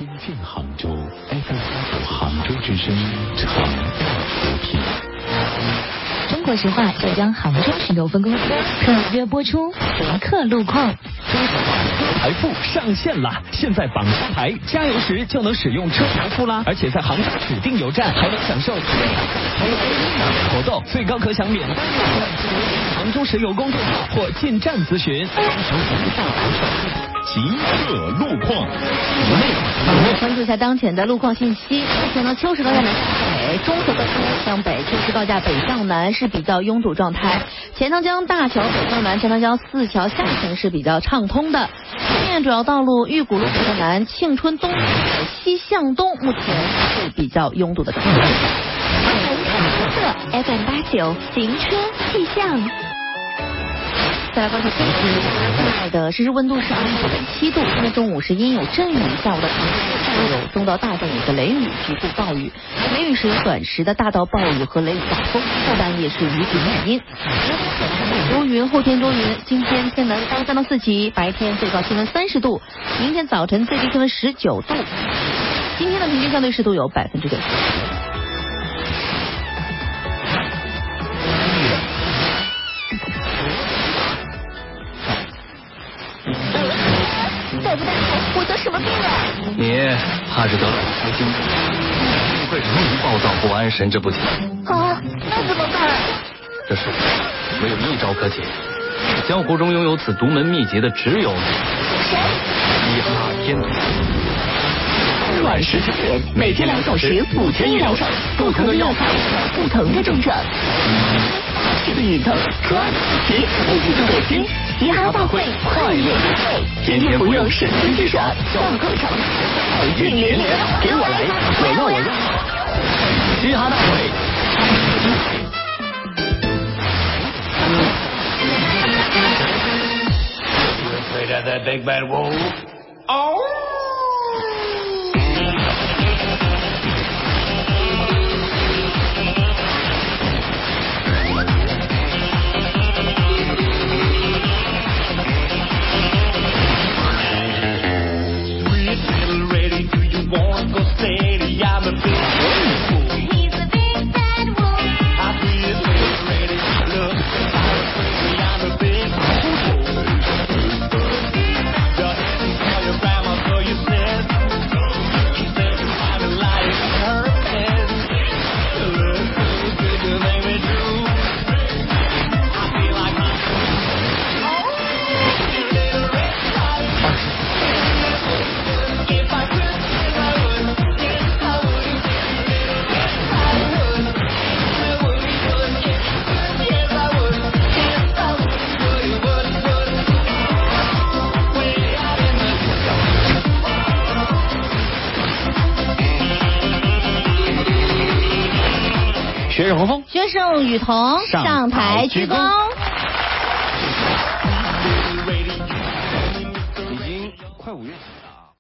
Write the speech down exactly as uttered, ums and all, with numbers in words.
听见杭州 F M 八九杭州之声常态出品。 中国石化要将杭州石油分公司特约播出回客路况。 中石化台付上线了，现在绑车牌加油时就能使用车牌付啦，而且在杭州指定油站还能享受活动，最高可享免单优惠。杭州石油公众号或进站咨询。 即刻路况， 我们关注一下当前的路况信息。目前呢，秋实高架南向北，中和高架向北，秋实高架北向南是比较拥堵状态。钱塘江大桥北向南，钱塘江四桥下层是比较畅通的。西面主要道路玉谷路北向南，庆春东西向东目前是比较拥堵的状态。 色 F M 八九行车气象。 再来关注天气，现在的实时温度是二十九点七度，今天中午是阴有阵雨，下午的下午有中到大阵雨和雷雨，局部暴雨。雷雨时有短时的大到暴雨和雷雨大风，后半夜是雨顶雨阴。多云，后天多云，今天天南高三到四级，白天最高气温三十度，明天早晨最低气温十九度，今天的平均相对湿度有百分之九十。 大夫大夫，我得什么病了？ 你怕是得了白金，不会容易暴躁不安、神志不清。 啊，那怎么办？ 这世唯有一招可解，江湖中拥有此独门秘籍的只有谁？ 西哈天图。 晚十九点，每天两小时，五天一疗程，不同的药材，不同的症状。是运动和皮，一起做北京嘻哈大会快乐约会，天天服用神经之爽，笑口常开，好运连连。给我来，我要我要。 嘻哈大会。 Afraid of that big bad wolf? Oh! 学生红枫， 学生雨桐上台鞠躬。 已经快五月。